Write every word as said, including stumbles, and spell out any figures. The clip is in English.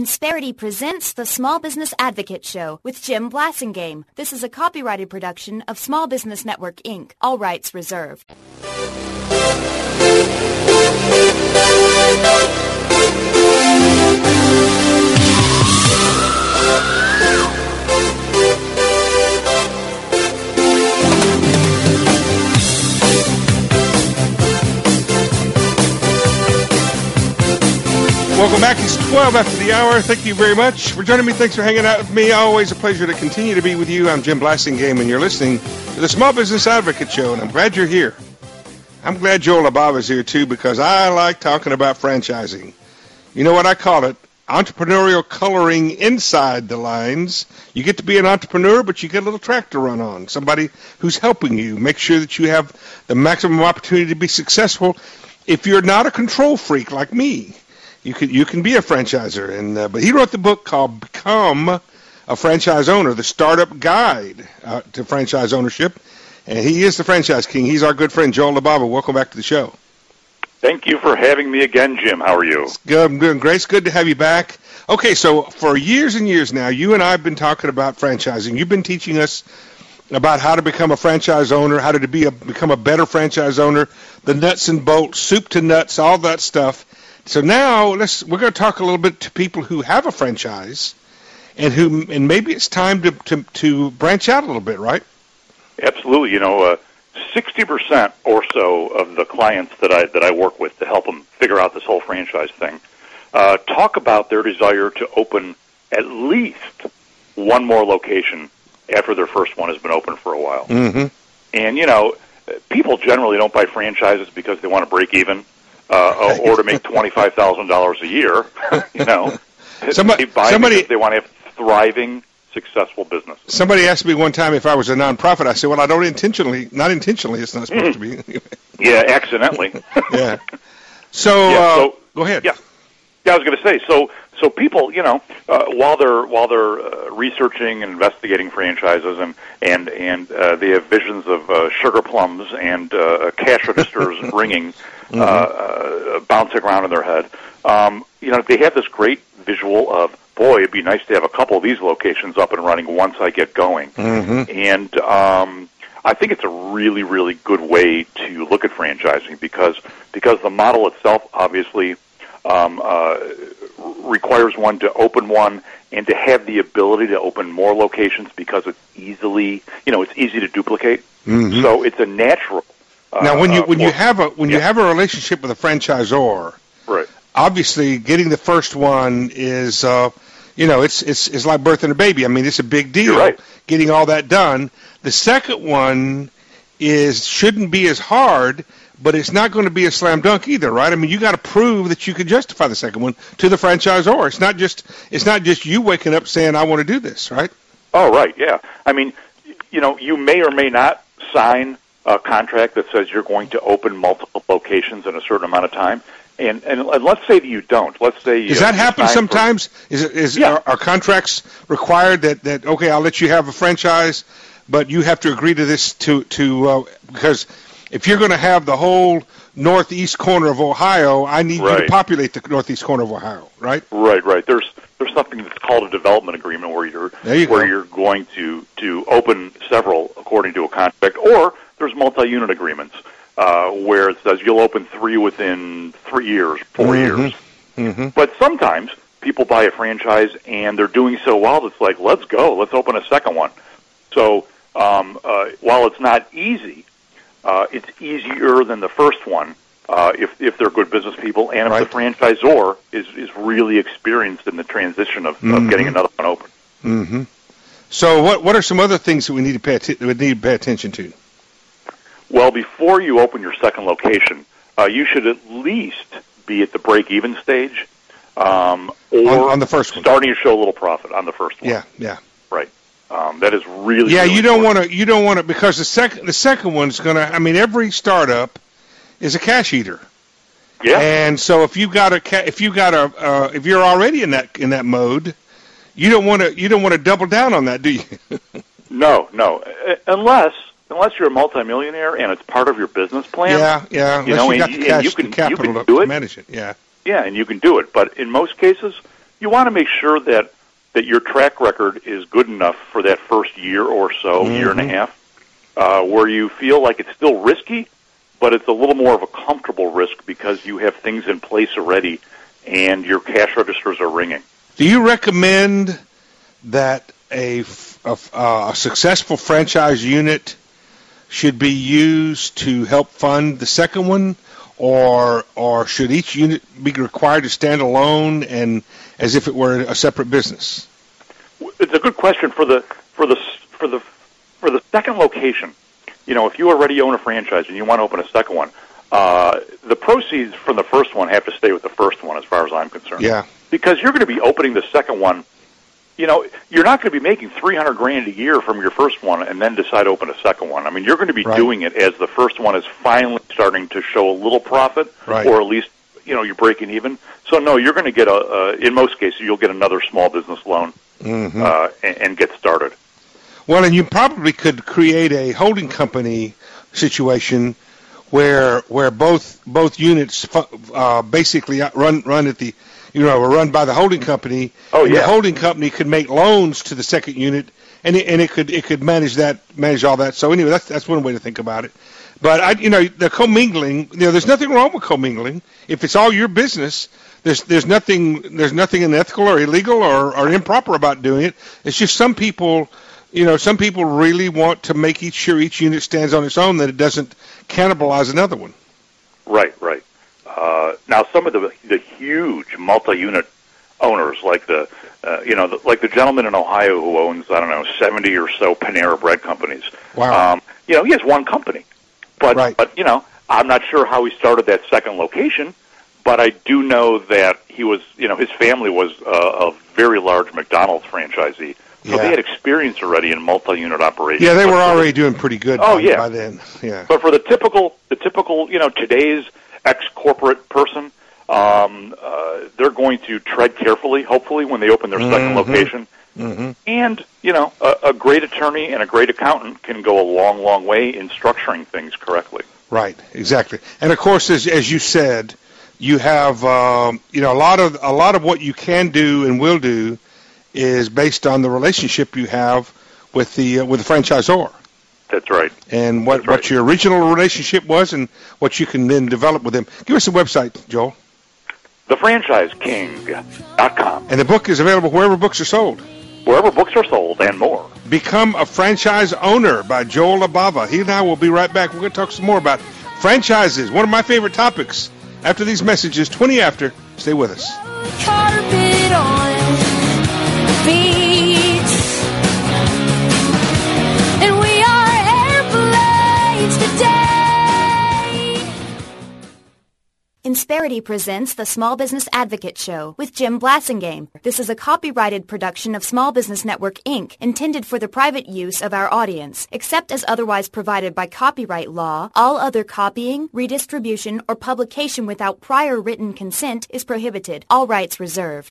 Insperity presents the Small Business Advocate Show with Jim Blasingame. This is a copyrighted production of Small Business Network, Incorporated. All rights reserved. Welcome back. It's twelve after the hour. Thank you very much for joining me. Thanks for hanging out with me. Always a pleasure to continue to be with you. I'm Jim Blasingame, and you're listening to the Small Business Advocate Show, and I'm glad you're here. I'm glad Joel Abava's here, too, because I like talking about franchising. You know what I call it? Entrepreneurial coloring inside the lines. You get to be an entrepreneur, but you get a little track to run on. Somebody who's helping you. Make sure that you have the maximum opportunity to be successful. If you're not a control freak like me, You can you can be a franchisor, and uh, but he wrote the book called Become a Franchise Owner, the Startup Guide uh, to Franchise Ownership, and he is the franchise king. He's our good friend Joel Abava. Welcome back to the show. Thank you for having me again, Jim. How are you? It's good. I'm doing great. It's good to have you back. Okay, so for years and years now, you and I have been talking about franchising. You've been teaching us about how to become a franchise owner, how to be a, become a better franchise owner, the nuts and bolts, soup to nuts, all that stuff. So now let's we're going to talk a little bit to people who have a franchise, and who and maybe it's time to to, to branch out a little bit, right? Absolutely. You know, uh, sixty percent or so of the clients that I that I work with to help them figure out this whole franchise thing uh, talk about their desire to open at least one more location after their first one has been open for a while. Mm-hmm. And you know, people generally don't buy franchises because they want to break even. Uh, or to make twenty-five thousand dollars a year, you know. Somebody, they buy somebody, because they want to have thriving, successful business. Somebody asked me one time if I was a nonprofit. I said, well, I don't intentionally, not intentionally, it's not supposed mm. to be. Yeah, accidentally. yeah. So, yeah, uh, so, go ahead. Yeah, yeah I was going to say, so so people, you know, uh, while they're while they're uh, researching and investigating franchises, and and and uh, they have visions of uh, sugar plums and uh, cash registers ringing, mm-hmm. uh, uh, bouncing around in their head. Um, you know, they have this great visual of, boy, it'd be nice to have a couple of these locations up and running once I get going. Mm-hmm. And um, I think it's a really, really good way to look at franchising because because the model itself obviously um, uh, requires one to open one and to have the ability to open more locations because it's easily, you know, it's easy to duplicate. Mm-hmm. So it's a natural. Uh, now, when you when uh, you have a when yeah. you have a relationship with a franchisor, right? Obviously, getting the first one is, uh, you know, it's it's it's like birthing a baby. I mean, it's a big deal. You're right. Getting all that done. The second one is shouldn't be as hard, but it's not going to be a slam dunk either, right? I mean, you got to prove that you can justify the second one to the franchisor. It's not just it's not just you waking up saying I want to do this, right? Oh, right, yeah. I mean, you know, you may or may not sign a contract that says you're going to open multiple locations in a certain amount of time. And, and and let's say that you don't. Let's say you does that happen sometimes? For, is it, is yeah. are, are contracts required that, that okay, I'll let you have a franchise, but you have to agree to this to to uh, because if you're going to have the whole northeast corner of Ohio, I need right. you to populate the northeast corner of Ohio, right? Right, right. There's there's something that's called a development agreement where you're you where go. you're going to to open several according to a contract, or there's multi-unit agreements. Uh, where it says you'll open three within three years, four mm-hmm. years. Mm-hmm. But sometimes people buy a franchise and they're doing so well, it's like, let's go, let's open a second one. So um, uh, while it's not easy, uh, it's easier than the first one uh, if if they're good business people and if right. the franchisor is, is really experienced in the transition of, mm-hmm. of getting another one open. Mm-hmm. So what what are some other things that we need to pay att- we need to pay attention to? Well, before you open your second location, uh, you should at least be at the break-even stage, um, or on, on the first one, starting to show a little profit on the first one. Yeah, yeah, right. Um, that is really yeah. really you don't want to you don't want to because the second the second one's going to. I mean, every startup is a cash eater. Yeah. And so if you got a ca- if you got a uh, if you're already in that in that mode, you don't want to you don't want to double down on that, do you? no, no, uh, unless. Unless you're a multimillionaire and it's part of your business plan. Yeah, yeah. Unless you know, you got and, the cash, and you can, the capital you can to do it. manage it. Yeah. Yeah, and you can do it. But in most cases, you want to make sure that, that your track record is good enough for that first year or so, mm-hmm. year and a half, uh, where you feel like it's still risky, but it's a little more of a comfortable risk because you have things in place already and your cash registers are ringing. Do you recommend that a, a, a successful franchise unit should be used to help fund the second one, or or should each unit be required to stand alone and as if it were a separate business? It's a good question for the for the for the for the second location. You know, if you already own a franchise and you want to open a second one, uh, the proceeds from the first one have to stay with the first one, as far as I'm concerned. Yeah. Because you're going to be opening the second one. You know, you're not going to be making three hundred grand a year from your first one and then decide to open a second one. I mean, you're going to be right. doing it as the first one is finally starting to show a little profit, right. or at least, you know, you're breaking even. So, no, you're going to get a, uh, in most cases, you'll get another small business loan mm-hmm. uh, and, and get started. Well, and you probably could create a holding company situation where where both both units uh, basically run run at the you know are run by the holding company. Oh and yeah. The holding company could make loans to the second unit, and it, and it could it could manage that manage all that. So anyway, that's that's one way to think about it. But I you know the commingling, you know, there's nothing wrong with commingling if it's all your business. There's there's nothing there's nothing unethical or illegal or, or improper about doing it. It's just some people. You know, some people really want to make each sure each unit stands on its own, that it doesn't cannibalize another one. Right, right. Uh, now, some of the the huge multi-unit owners, like the uh, you know, the, like the gentleman in Ohio who owns I don't know seventy or so Panera Bread companies. Wow. Um, you know, he has one company, but right. but you know, I'm not sure how he started that second location, but I do know that he was, you know, his family was uh, a very large McDonald's franchisee. So yeah. they had experience already in multi-unit operations. Yeah, they were already doing pretty good oh, by, yeah. by then. Yeah. But for the typical, the typical, you know, today's ex-corporate person, um, uh, they're going to tread carefully, hopefully, when they open their mm-hmm. second location. Mm-hmm. And, you know, a, a great attorney and a great accountant can go a long, long way in structuring things correctly. Right, exactly. And, of course, as, as you said, you have, um, you know, a lot of a lot of what you can do and will do is based on the relationship you have with the uh, with the franchisor. That's right. And what, That's right. what your original relationship was and what you can then develop with them. Give us a website, Joel. the franchise king dot com. And the book is available wherever books are sold. Wherever books are sold and more. Become a Franchise Owner by Joel Labava. He and I will be right back. We're going to talk some more about franchises, one of my favorite topics. After these messages, twenty after, stay with us. Carpet on. Beach, and we are airplanes today. Insperity presents the Small Business Advocate Show with Jim Blasingame. This is a copyrighted production of Small Business Network, Incorporated, intended for the private use of our audience. Except as otherwise provided by copyright law, all other copying, redistribution, or publication without prior written consent is prohibited. All rights reserved.